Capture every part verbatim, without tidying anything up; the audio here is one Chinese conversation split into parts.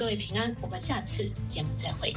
各位平安，我们下次节目再会。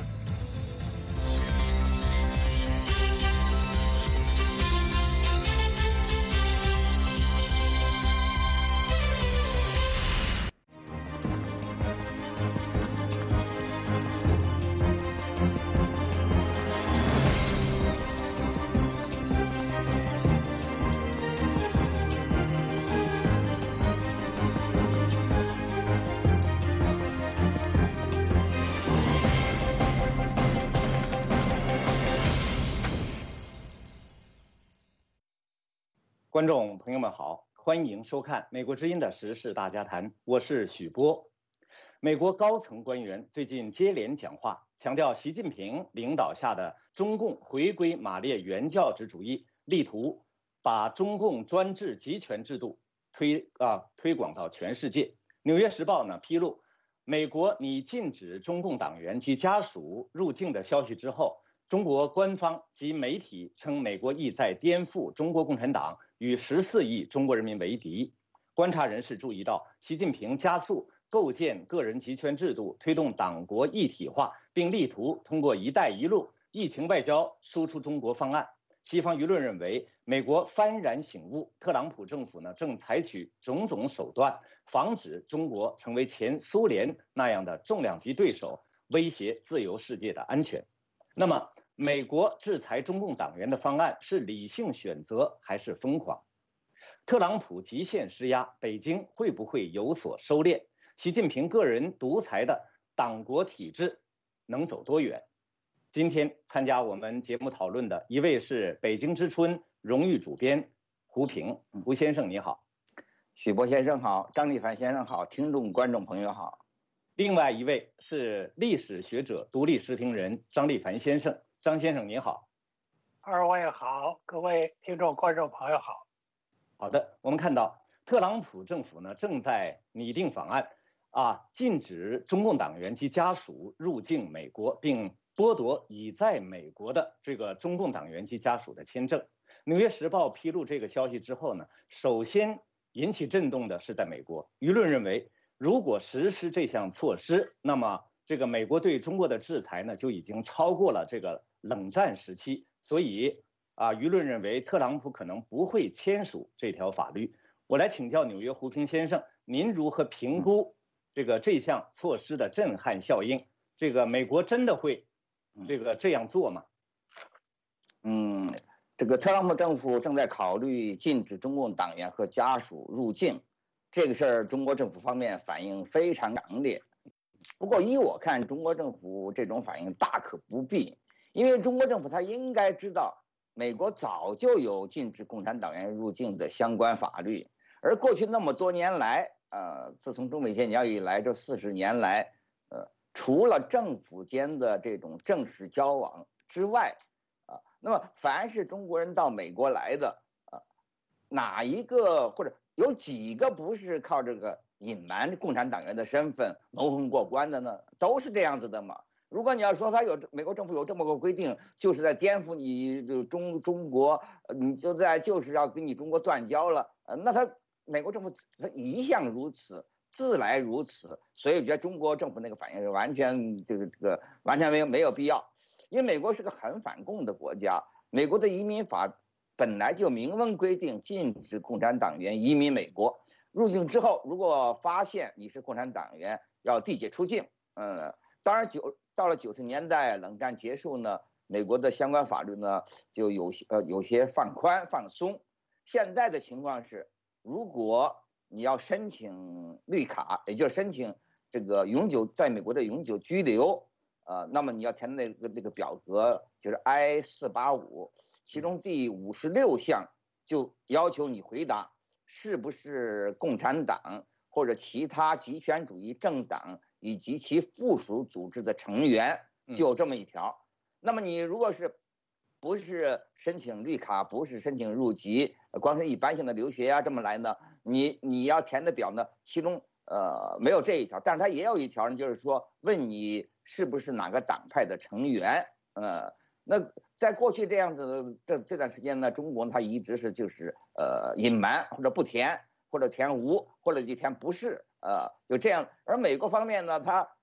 观众朋友们好，欢迎收看美国之音的时事大家谈，我是许波。美国高层官员最近接连讲话，强调习近平领导下的中共回归马列原教旨主义，力图把中共专制集权制度推啊推广到全世界。纽约时报呢披露，美国拟禁止中共党员及家属入境的消息之后，中国官方及媒体称美国意在颠覆中国共产党，与十四亿中国人民为敌。观察人士注意到，习近平加速构建个人集权制度，推动党国一体化，并力图通过“一带一路”疫情外交输出中国方案。西方舆论认为，美国幡然醒悟，特朗普政府呢正采取种种手段，防止中国成为前苏联那样的重量级对手，威胁自由世界的安全。那么，美国制裁中共党员的方案是理性选择还是疯狂？特朗普极限施压，北京会不会有所收敛？习近平个人独裁的党国体制能走多远？今天参加我们节目讨论的一位是北京之春荣誉主编胡平，胡先生你好。 许波先生好，张立凡先生好，听众观众朋友好。 另外一位是历史学者、独立时评人张立凡先生，张先生你好。 二位好，各位听众观众朋友好。 好的，我们看到特朗普政府呢正在拟定法案，啊，禁止中共党员及家属入境美国，并剥夺已在美国的这个中共党员及家属的签证。纽约时报披露这个消息之后呢，首先引起震动的是在美国，舆论认为，如果实施这项措施，那么这个美国对中国的制裁呢就已经超过了这个冷战时期，所以啊，舆论认为特朗普可能不会签署这条法律。我来请教纽约胡平先生，您如何评估这个这项措施的震撼效应？这个美国真的会这个这样做吗？ 嗯，这个特朗普政府正在考虑禁止中共党员和家属入境，这个事儿中国政府方面反应非常强烈。不过依我看，中国政府这种反应大可不必，因为中国政府他应该知道，美国早就有禁止共产党员入境的相关法律，而过去那么多年来，呃，自从中美建交以来，这四十年来，呃，除了政府间的这种正式交往之外，啊，那么凡是中国人到美国来的，啊，哪一个或者有几个不是靠这个隐瞒共产党员的身份蒙混过关的呢？都是这样子的嘛。如果你要说他有美国政府有这么个规定，就是在颠覆你就中中国，你就在就是要跟你中国断交了，呃，那他美国政府他一向如此，自来如此，所以我觉得中国政府那个反应是完全这个这个完全没有没有必要，因为美国是个很反共的国家，美国的移民法本来就明文规定禁止共产党员移民美国，入境之后如果发现你是共产党员，要递解出境。嗯，当然九到了九十年代冷战结束呢，美国的相关法律呢就有些呃有些放宽放松。现在的情况是，如果你要申请绿卡，也就是申请这个永久在美国的永久居留，呃，那么你要填那个那个表格，就是 I 四八五，其中第五十六项就要求你回答是不是共产党或者其他极权主义政党以及其附属组织的成员，就这么一条。那么你如果是不是申请绿卡，不是申请入籍，光是一般性的留学呀、啊、这么来呢，你你要填的表呢，其中呃没有这一条，但是它也有一条呢，就是说问你是不是哪个党派的成员。呃，那在过去这样子的这这段时间呢，中国它一直是就是呃隐瞒或者不填，或者填无，或者就填不是，呃就这样。而美国方面呢，它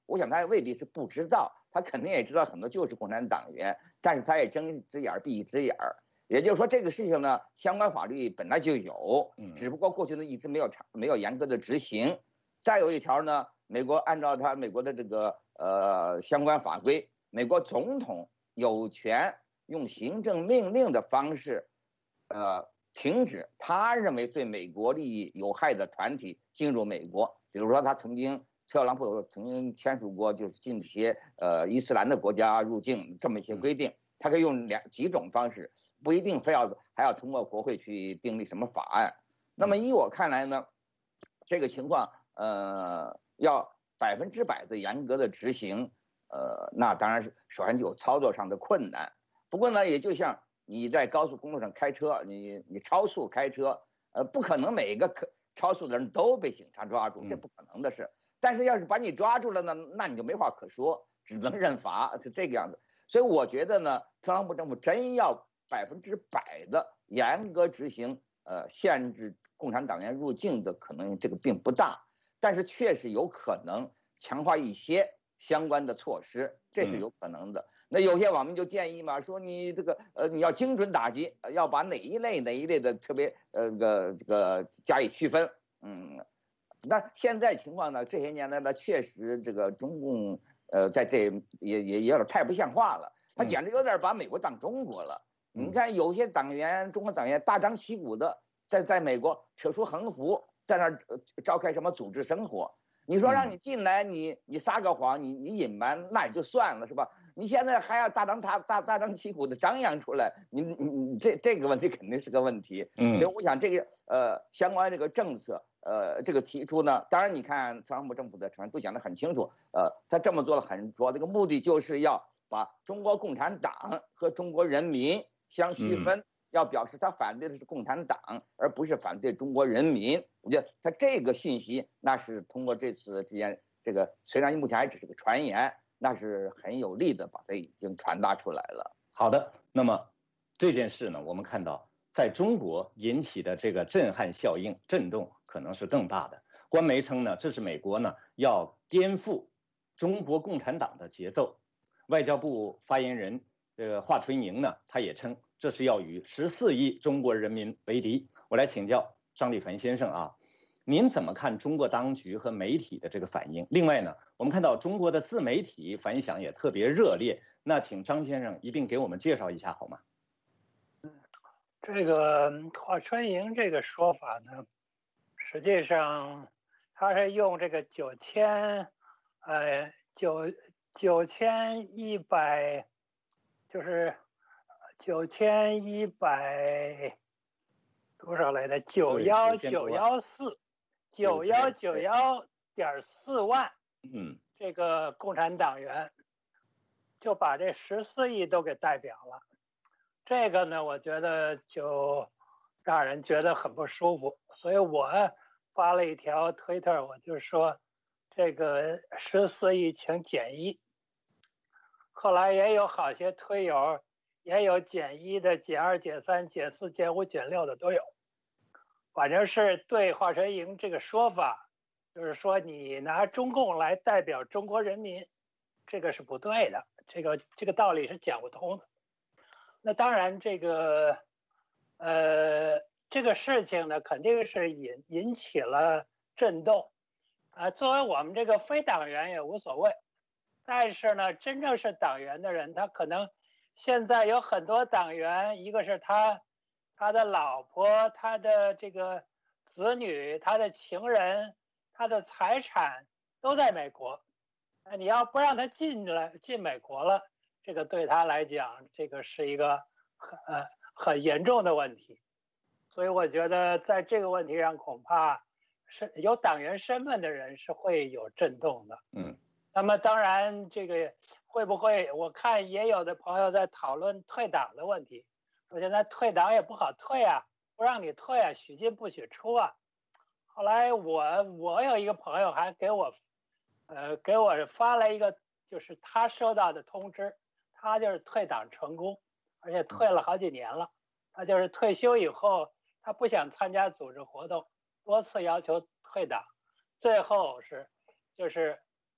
我想他未必是不知道，他肯定也知道很多就是共产党员，但是他也睁一只眼闭一只眼儿。也就是说，这个事情呢，相关法律本来就有，只不过过去呢一直没有没有严格的执行。再有一条呢，美国按照他美国的这个呃相关法规，美国总统有权用行政命令的方式，呃，停止他认为对美国利益有害的团体进入美国。比如说，他曾经特朗普曾经签署过就是禁止一些呃伊斯兰的国家入境这么一些规定，他可以用两几种方式。不一定非要还要通过国会去订立什么法案。那么依我看来呢，这个情况呃要百分之百的严格的执行，呃那当然是首先就有操作上的困难。不过呢，也就像你在高速公路上开车，你你超速开车，呃不可能每一个超速的人都被警察抓住，这不可能的事。但是要是把你抓住了呢，那你就没话可说，只能认罚，是这个样子。所以我觉得呢，特朗普政府真要百分之百的严格执行，呃，限制共产党员入境的可能这个并不大，但是确实有可能强化一些相关的措施，这是有可能的。嗯、那有些网民就建议嘛，说你这个呃你要精准打击，要把哪一类哪一类的特别呃这个这个加以区分。嗯，那现在情况呢，这些年来呢，确实这个中共呃在这也也也有点太不像话了，他简直有点把美国当中国了。你看，有些党员，中国党员大张旗鼓的在在美国扯出横幅，在那儿召开什么组织生活。你说让你进来，你你撒个谎，你你隐瞒，那也就算了，是吧？你现在还要大张大大大张旗鼓的张扬出来，你你你这这个问题肯定是个问题。嗯，所以我想这个呃相关这个政策呃这个提出呢，当然你看特朗普政府的成员都讲得很清楚，呃，他这么做了很主要的一个目的就是要把中国共产党和中国人民相区分，嗯、要表示他反对的是共产党，而不是反对中国人民。我觉得他这个信息，那是通过这次之间这个，虽然目前还只是个传言，那是很有力的把它已经传达出来了。 好的，那么这件事呢，我们看到在中国引起的这个震撼效应、震动可能是更大的。官媒称呢，这是美国呢要颠覆中国共产党的节奏。外交部发言人这个华春莹呢，他也称这是要与十四亿中国人民为敌。我来请教张立凡先生啊，您怎么看中国当局和媒体的这个反应？另外呢，我们看到中国的自媒体反响也特别热烈，那请张先生一并给我们介绍一下好吗？ 这个华春莹这个说法呢，实际上他是用这个九千呃九九千一百，就是九千一百多少来的？九幺九幺四，九幺九幺点四万，嗯，这个共产党员就把这十四亿都给代表了。这个呢，我觉得就让人觉得很不舒服，所以我发了一条推特，我就说这个十四亿请减一。后来也有好些推友，也有减一的、减二、减三、减四、减五、减六的都有。反正是对华春莹这个说法，就是说你拿中共来代表中国人民，这个是不对的，这个这个道理是讲不通的。那当然，这个呃这个事情呢，肯定是引引起了震动啊、呃。作为我们这个非党员也无所谓。但是呢，真正是党员的人，他可能现在有很多党员，一个是他他的老婆、他的这个子女、他的情人、他的财产都在美国。那你要不让他进来进美国了，这个对他来讲，这个是一个很呃很严重的问题。所以我觉得在这个问题上，恐怕是有党员身份的人是会有震动的。嗯。那么当然，这个会不会？我看也有的朋友在讨论退党的问题，说现在退党也不好退啊，不让你退啊，许进不许出啊。后来我我有一个朋友还给我，呃，给我发了一个，就是他收到的通知，他就是退党成功，而且退了好几年了。他就是退休以后，他不想参加组织活动，多次要求退党，最后是就是。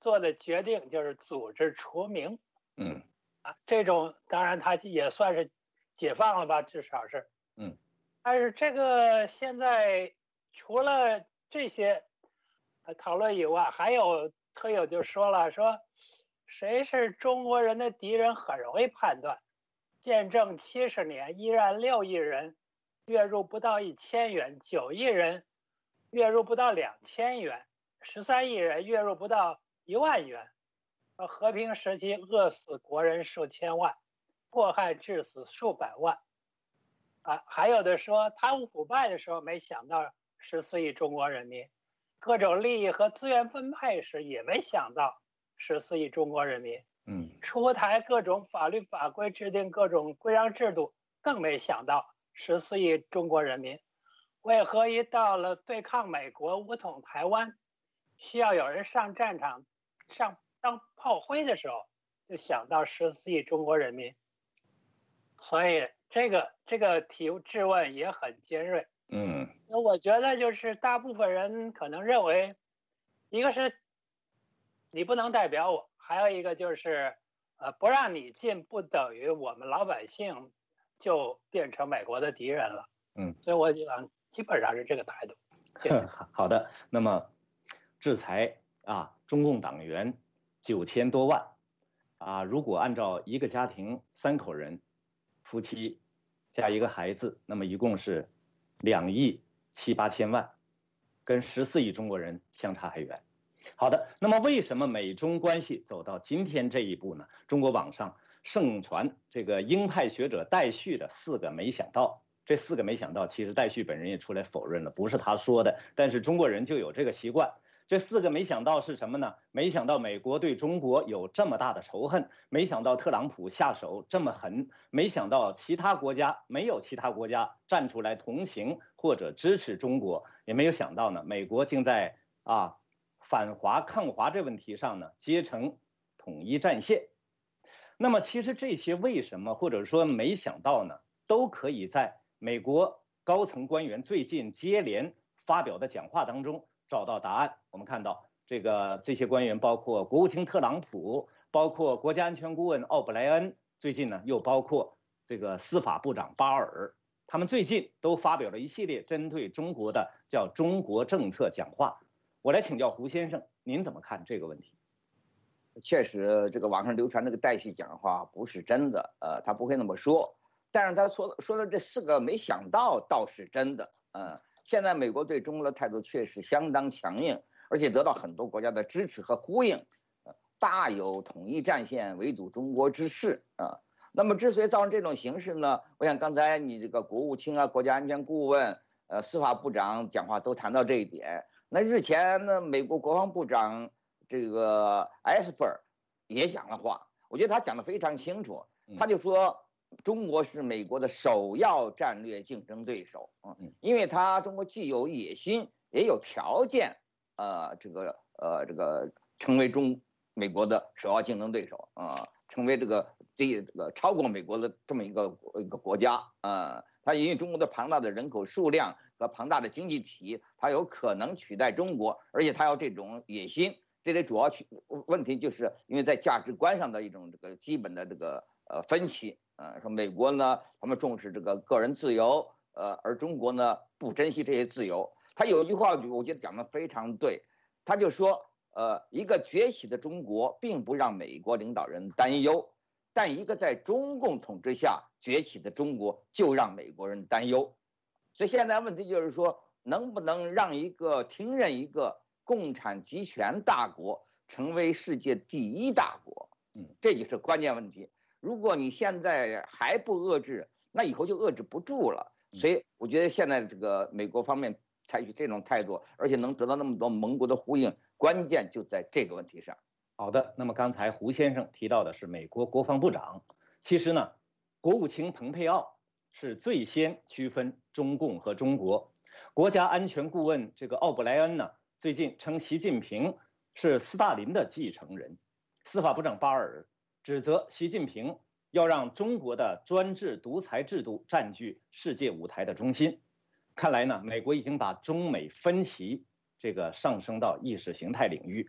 做的决定就是组织除名。 嗯啊，这种当然他也算是解放了吧，至少是。 嗯。 但是这个现在除了这些呃讨论以外，还有特友就说了，说谁是中国人的敌人很容易判断。建政七十年，依然六亿人，月入不到一千元；九亿人，月入不到两千元；十三亿人，月入不到一万元。和平时期饿死国人数千万，迫害致死数百万。啊，还有的说贪污腐败的时候没想到十四亿中国人民，各种利益和资源分配时也没想到十四亿中国人民。 嗯， 出台各种法律法规，制定各种规章制度，更没想到十四亿中国人民。为何一到了对抗美国武统台湾，需要有人上战场上当炮灰的时候，就想到十四亿中国人民？所以这个这个提质问也很尖锐。 嗯， 那我觉得就是大部分人可能认为，一个是你不能代表我，还有一个就是呃不让你进不等于我们老百姓就变成美国的敌人了。 嗯， 所以我想基本上是这个态度。 好的，那么制裁啊，中共党员九千多万啊，如果按照一个家庭三口人，夫妻加一个孩子，那么一共是两亿七八千万，跟十四亿中国人相差还远。好的，那么为什么美中关系走到今天这一步呢？中国网上盛传这个鹰派学者戴旭的四个没想到，这四个没想到，其实戴旭本人也出来否认了，不是他说的，但是中国人就有这个习惯。这四个没想到是什么呢？没想到美国对中国有这么大的仇恨，没想到特朗普下手这么狠，没想到其他国家没有其他国家站出来同情或者支持中国，也没有想到呢，美国竟在啊反华抗华这问题上呢结成统一战线。那么其实这些为什么或者说没想到呢，都可以在美国高层官员最近接连发表的讲话当中找到答案。我们看到这个这些官员包括国务卿特朗普，包括国家安全顾问奥布莱恩，最近呢又包括这个司法部长巴尔，他们最近都发表了一系列针对中国的叫中国政策讲话。我来请教胡先生，您怎么看这个问题？ 确实，这个网上流传这个戴旭讲话不是真的，呃，他不会那么说。但是他说说的这四个没想到倒是真的，呃，现在美国对中国的态度确实相当强硬，而且得到很多国家的支持和呼应，呃、大有统一战线围堵中国之势啊、呃。那么之所以造成这种形势呢，我想刚才你这个国务卿啊、国家安全顾问、呃司法部长讲话都谈到这一点。那日前呢，美国国防部长这个埃斯珀也讲了话，我觉得他讲得非常清楚，他就说中国是美国的首要战略竞争对手，嗯，因为他中国既有野心，也有条件，呃，这个呃这个成为中美国的首要竞争对手啊、呃，成为这个这个超过美国的这么一个一个国家啊、呃，他因为中国的庞大的人口数量和庞大的经济体，他有可能取代中国，而且他有这种野心。这类主要问题就是因为在价值观上的一种这个基本的这个呃分歧，呃，说美国呢他们重视这个个人自由，呃，而中国呢不珍惜这些自由。他有一句话我觉得讲得非常对，他就说，呃，一个崛起的中国并不让美国领导人担忧，但一个在中共统治下崛起的中国就让美国人担忧。所以现在问题就是说，能不能让一个听任一个共产集权大国成为世界第一大国，嗯，这就是关键问题。如果你现在还不遏制，那以后就遏制不住了。所以我觉得现在这个美国方面采取这种态度，而且能得到那么多盟国的呼应，关键就在这个问题上。 好的，那么刚才胡先生提到的是美国国防部长，其实呢，国务卿蓬佩奥是最先区分中共和中国。国家安全顾问这个奥布莱恩呢，最近称习近平是斯大林的继承人。司法部长巴尔指责习近平要让中国的专制独裁制度占据世界舞台的中心。看来呢，美国已经把中美分歧这个上升到意识形态领域，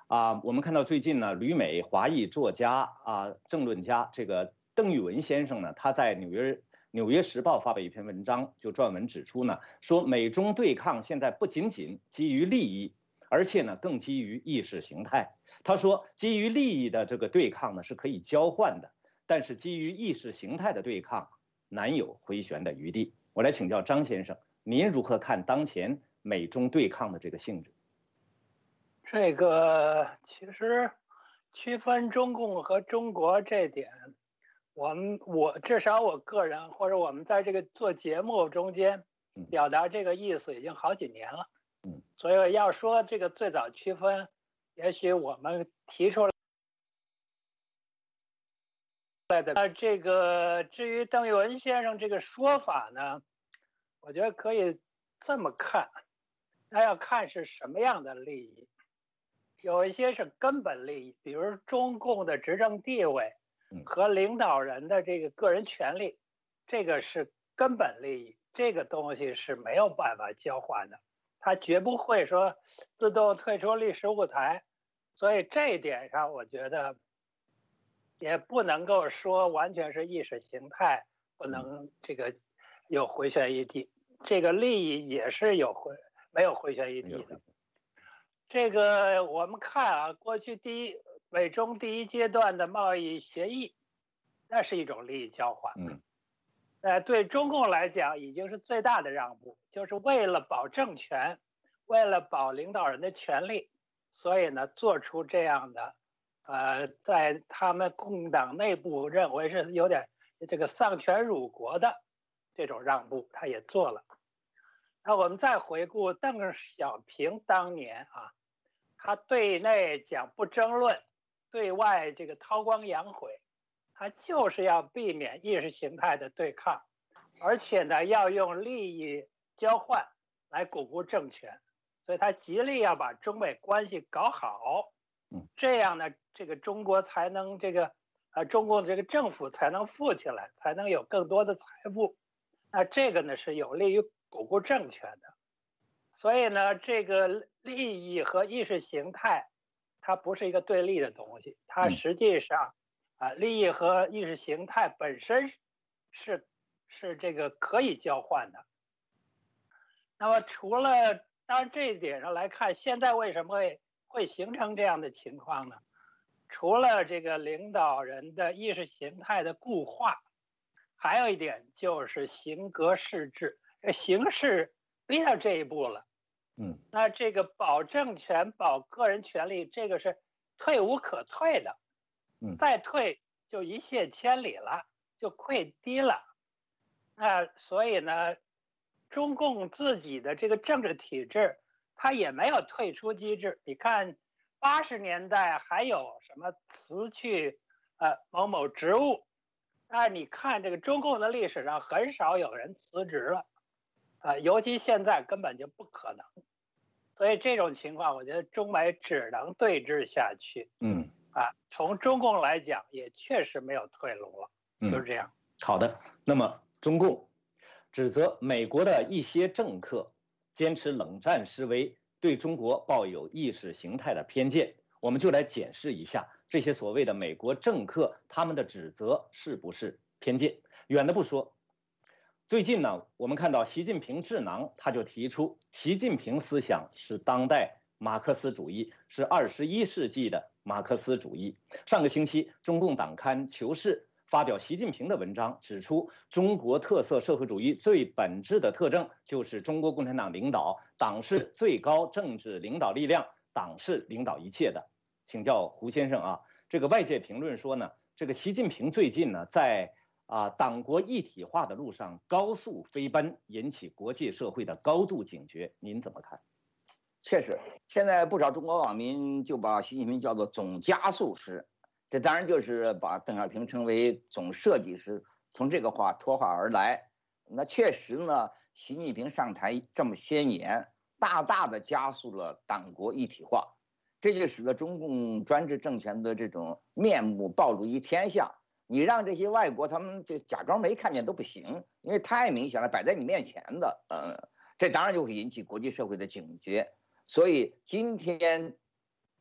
啊，我们看到最近呢，旅美华裔作家啊、政论家这个邓玉文先生呢，他在纽约纽约时报发表一篇文章，就撰文指出呢，说美中对抗现在不仅仅基于利益，而且呢更基于意识形态。他说，基于利益的这个对抗呢是可以交换的，但是基于意识形态的对抗难有回旋的余地。我来请教张先生，您如何看当前美中对抗的这个性质？ 这个其实区分中共和中国这点，我们我至少我个人或者我们在这个做节目中间表达这个意思已经好几年了。 嗯， 所以要说这个最早区分，也许我们提出来的。那这个至于邓玉文先生这个说法呢，我觉得可以这么看，那要看是什么样的利益。有一些是根本利益，比如中共的执政地位和领导人的这个个人权利，这个是根本利益，这个东西是没有办法交换的，他绝不会说自动退出历史舞台。所以这一点上，我觉得也不能够说完全是意识形态不能这个有回旋余地，这个利益也是有回没有回旋余地的。这个我们看啊，过去第一美中第一阶段的贸易协议，那是一种利益交换。 嗯， 呃，对中共来讲已经是最大的让步，就是为了保政权，为了保领导人的权利，所以呢做出这样的，呃，在他们共党内部认为是有点这个丧权辱国的这种让步，他也做了。那我们再回顾邓小平当年啊，他对内讲不争论，对外这个韬光养晦，他就是要避免意识形态的对抗，而且呢要用利益交换来巩固政权，所以他极力要把中美关系搞好，这样呢这个中国才能这个呃中共这个政府才能富起来，才能有更多的财富，那这个呢是有利于巩固政权的。所以呢，这个利益和意识形态，它不是一个对立的东西，它实际上，啊，利益和意识形态本身是是这个可以交换的。那么除了当然这一点上来看，现在为什么会会形成这样的情况呢？除了这个领导人的意识形态的固化，还有一点就是形格势制，形势逼到这一步了。 嗯， 那这个保政权、保个人权利，这个是退无可退的。 嗯， 再退就一泻千里了，就溃堤了。那所以呢，中共自己的这个政治体制，它也没有退出机制。你看，八十年代还有什么辞去呃某某职务，但是你看这个中共的历史上很少有人辞职了。啊、呃，尤其现在根本就不可能，所以这种情况，我觉得中美只能对峙下去。 嗯， 啊，从中共来讲，也确实没有退路了，就是这样。 嗯、好的，那么中共指责美国的一些政客坚持冷战思维，对中国抱有意识形态的偏见，我们就来检视一下这些所谓的美国政客他们的指责是不是偏见。远的不说。最近呢，我们看到习近平智囊他就提出，习近平思想是当代马克思主义，是二十一世纪的马克思主义。上个星期，中共党刊《求是》发表习近平的文章，指出中国特色社会主义最本质的特征就是中国共产党领导，党是最高政治领导力量，党是领导一切的。请教胡先生啊，这个外界评论说呢，这个习近平最近呢在啊，党国一体化的路上高速飞奔，引起国际社会的高度警觉，您怎么看？ 确实，现在不少中国网民就把习近平叫做总加速师，这当然就是把邓小平称为总设计师，从这个话脱话而来。那确实呢，习近平上台这么些年，大大的加速了党国一体化，这就使得中共专制政权的这种面目暴露于天下。你让这些外国他们就假装没看见都不行，因为太明显了，摆在你面前的，呃，这当然就会引起国际社会的警觉。所以今天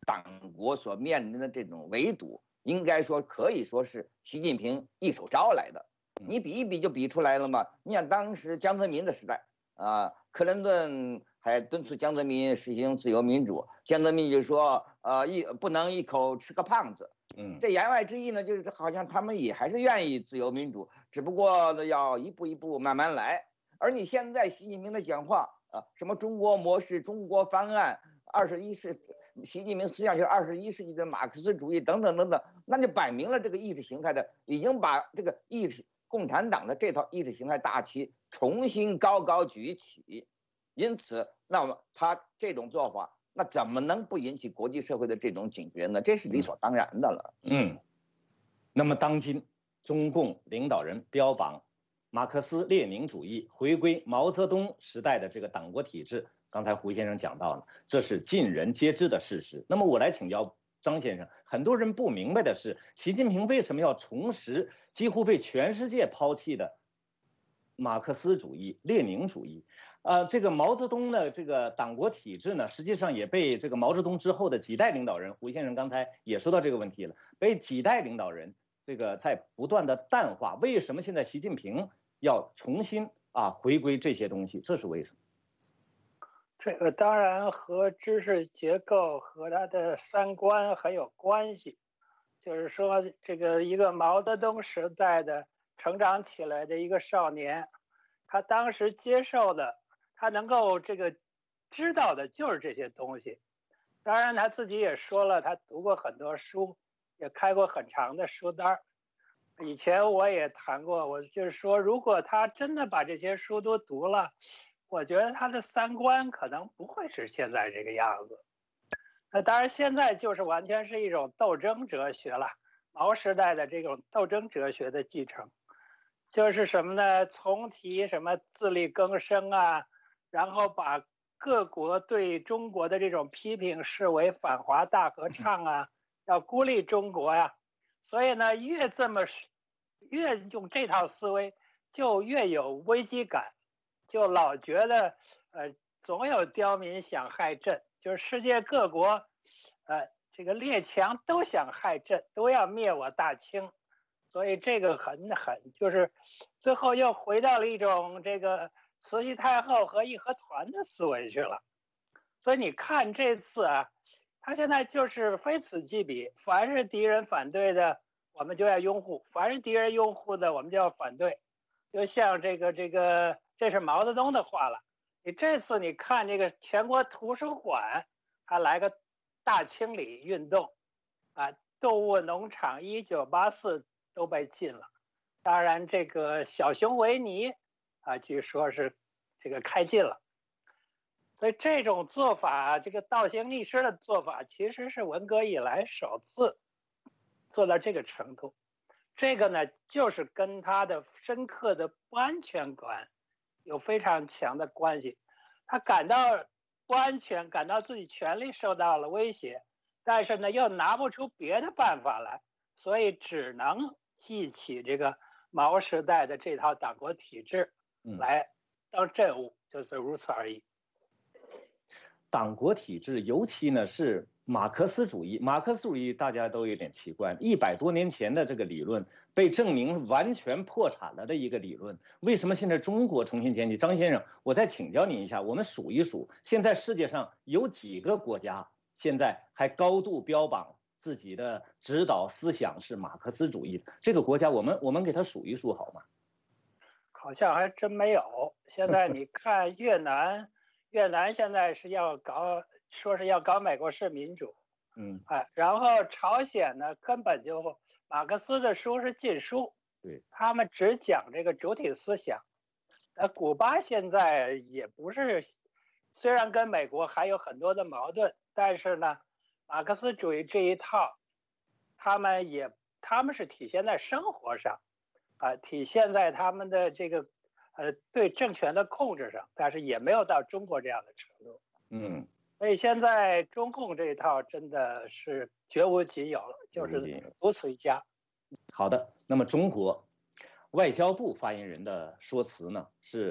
党国所面临的这种围堵，应该说可以说是习近平一手招来的。你比一比就比出来了嘛。你想当时江泽民的时代啊，克林顿还敦促江泽民实行自由民主，江泽民就说，呃，一不能一口吃个胖子。 嗯， 这言外之意呢，就是好像他们也还是愿意自由民主，只不过呢要一步一步慢慢来。而你现在习近平的讲话啊，什么中国模式、中国方案、二十一世习近平思想就是二十一世纪的马克思主义等等等等，那就摆明了这个意识形态的已经把这个意识共产党的这套意识形态大旗重新高高举起。因此，那么他这种做法，那怎么能不引起国际社会的这种警觉呢？这是理所当然的了。 嗯，那么当今中共领导人标榜马克思列宁主义，回归毛泽东时代的这个党国体制，刚才胡先生讲到了，这是尽人皆知的事实。那么我来请教张先生，很多人不明白的是，习近平为什么要重拾几乎被全世界抛弃的马克思主义、列宁主义？呃，这个毛泽东的这个党国体制呢，实际上也被这个毛泽东之后的几代领导人，胡先生刚才也说到这个问题了，被几代领导人这个在不断的淡化。为什么现在习近平要重新啊回归这些东西？这是为什么？ 这个当然和知识结构和他的三观很有关系。就是说，这个一个毛泽东时代的成长起来的一个少年，他当时接受的，他能够这个知道的就是这些东西。当然他自己也说了，他读过很多书，也开过很长的书单。以前我也谈过，我就是说，如果他真的把这些书都读了，我觉得他的三观可能不会是现在这个样子。那当然现在就是完全是一种斗争哲学了，毛时代的这种斗争哲学的继承。就是什么呢？从提什么自力更生啊，然后把各国对中国的这种批评视为反华大合唱啊，要孤立中国呀。所以呢，越这么越用这套思维，就越有危机感，就老觉得呃总有刁民想害朕，就是世界各国呃这个列强都想害朕，都要灭我大清。所以这个很很就是最后又回到了一种这个慈禧太后和义和团的思维去了。所以你看这次啊，他现在就是非此即彼，凡是敌人反对的我们就要拥护，凡是敌人拥护的我们就要反对。就像这个这个这是毛泽东的话了。你这次你看这个全国图书馆还来个大清理运动啊，动物农场一九八四都被禁了。当然这个小熊维尼啊，据说是这个开禁了。所以这种做法，这个倒行逆施的做法，其实是文革以来首次做到这个程度。这个呢，就是跟他的深刻的不安全感有非常强的关系。他感到不安全，感到自己权力受到了威胁，但是呢，又拿不出别的办法来，所以只能记起这个毛时代的这套党国体制来当政务，就是如此而已。 党国体制，尤其呢是马克思主义。马克思主义大家都有点奇怪，一百多年前的这个理论被证明完全破产了的一个理论，为什么现在中国重新建立？张先生，我再请教您一下，我们数一数，现在世界上有几个国家现在还高度标榜自己的指导思想是马克思主义？这个国家我们我们给它数一数好吗？ 好像还真没有。现在你看越南。越南现在是要搞，说是要搞美国式民主， 嗯， 哎，然后朝鲜呢，根本就马克思的书是禁书， 对， 他们只讲这个主体思想。那古巴现在也不是，虽然跟美国还有很多的矛盾，但是呢，马克思主义这一套，他们也他们是体现在生活上，啊、呃，体现在他们的这个。呃，对政权的控制上，但是也没有到中国这样的程度。 嗯， 所以现在中共这一套真的是绝无仅有了，就是独此一家。 好的，那么中国外交部发言人的说辞呢是：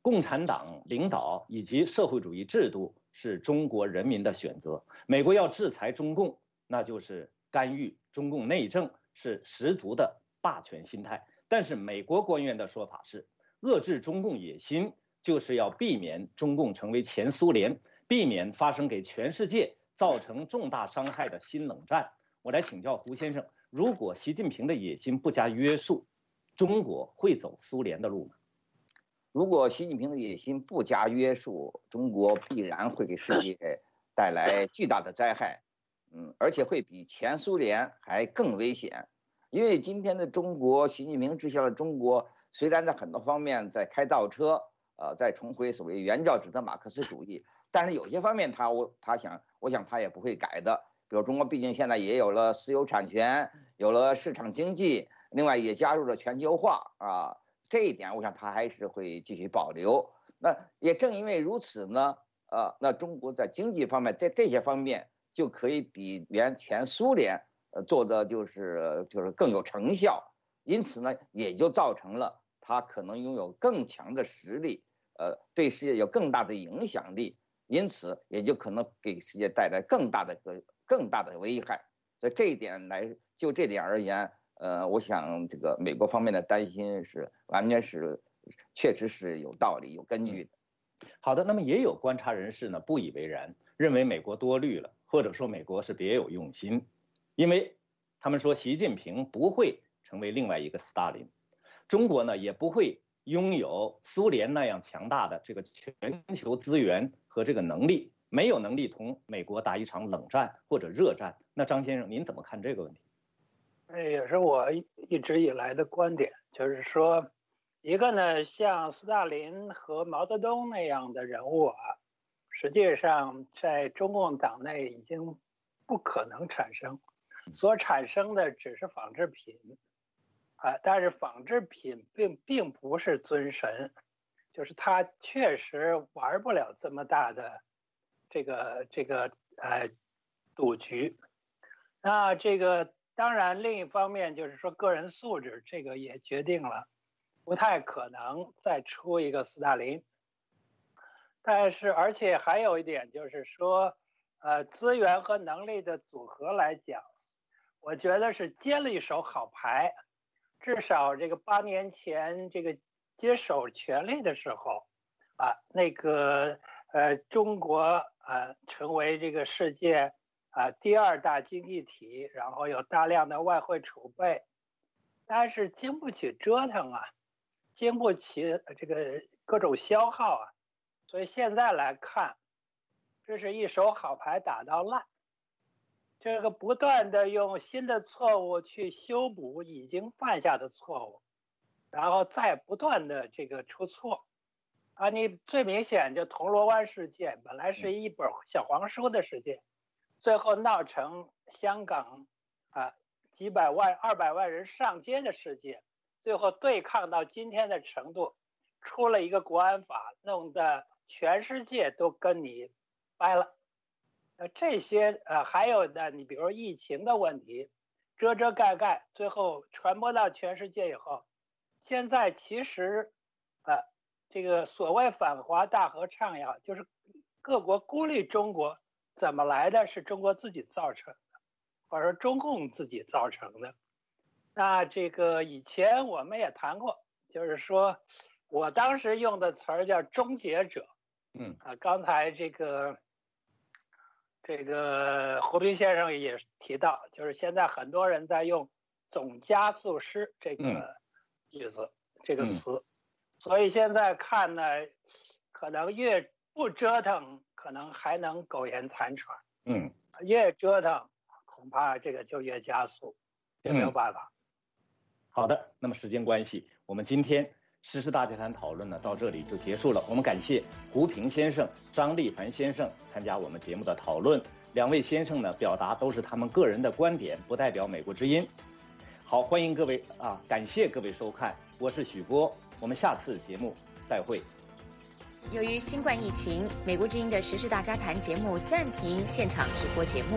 共产党领导以及社会主义制度是中国人民的选择。美国要制裁中共，那就是干预中共内政，是十足的霸权心态。但是美国官员的说法是，遏制中共野心就是要避免中共成为前苏联，避免发生给全世界造成重大伤害的新冷战。我来请教胡先生，如果习近平的野心不加约束，中国会走苏联的路吗？ 如果习近平的野心不加约束，中国必然会给世界带来巨大的灾害，嗯，而且会比前苏联还更危险。因为今天的中国，习近平治下的中国，虽然在很多方面在开倒车，呃，在重回所谓原教旨的马克思主义，但是有些方面他我他想，我想他也不会改的。比如中国毕竟现在也有了私有产权，有了市场经济，另外也加入了全球化啊。这一点，我想他还是会继续保留。那也正因为如此呢，呃，那中国在经济方面，在这些方面就可以比原前苏联呃做的就是就是更有成效。因此呢，也就造成了他可能拥有更强的实力，呃，对世界有更大的影响力，因此也就可能给世界带来更大的个更大的危害。所以这一点来，就这点而言。呃，我想这个美国方面的担心是完全是，确实是有道理、有根据的。 好的，那么也有观察人士呢不以为然，认为美国多虑了，或者说美国是别有用心，因为他们说习近平不会成为另外一个斯大林，中国呢也不会拥有苏联那样强大的这个全球资源和这个能力，没有能力同美国打一场冷战或者热战。那张先生您怎么看这个问题？ 这也是我一直以来的观点，就是说，一个呢，像斯大林和毛泽东那样的人物啊，实际上在中共党内已经不可能产生，所产生的只是仿制品，啊，但是仿制品并并不是尊神，就是他确实玩不了这么大的这个这个呃赌局，那这个。当然，另一方面就是说，个人素质这个也决定了，不太可能再出一个斯大林。但是，而且还有一点就是说，呃，资源和能力的组合来讲，我觉得是接了一手好牌。至少这个八年前这个接手权力的时候，啊，那个呃，中国啊成为这个世界。啊，第二大经济体，然后有大量的外汇储备，但是经不起折腾啊，经不起这个各种消耗啊，所以现在来看，这是一手好牌打到烂，这个不断的用新的错误去修补已经犯下的错误，然后再不断的这个出错，啊，你最明显就铜锣湾事件，本来是一本小黄书的事件。最后闹成香港啊几百万、二百万人上街的事件，最后对抗到今天的程度，出了一个国安法，弄得全世界都跟你掰了。呃，这些呃还有的，你比如疫情的问题，遮遮盖盖，最后传播到全世界以后，现在其实呃这个所谓反华大合唱呀，就是各国孤立中国。怎么来的是中国自己造成的，或者说中共自己造成的。那这个以前我们也谈过，就是说我当时用的词儿叫终结者。 嗯啊，刚才这个这个胡平先生也提到，就是现在很多人在用总加速师这个意思、嗯、这个词、嗯，所以现在看呢，可能越不折腾。可能还能苟延残喘， 嗯， 越折腾，恐怕这个就越加速，这没有办法、嗯。 好的，那么时间关系，我们今天时事大家谈讨论呢到这里就结束了。我们感谢胡平先生、张立凡先生参加我们节目的讨论，两位先生呢表达都是他们个人的观点，不代表美国之音。好，欢迎各位啊，感谢各位收看，我是许波，我们下次节目再会。 由于新冠疫情，美国之音的时事大家谈节目暂停现场直播节目。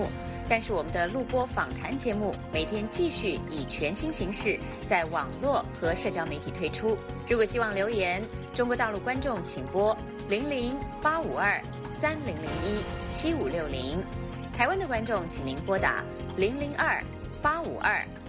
但是我们的录播访谈节目每天继续以全新形式在网络和社交媒体推出。如果希望留言，中国大陆观众请拨零零八五二三零零一七五六零，台湾的观众请您拨打零零二八五二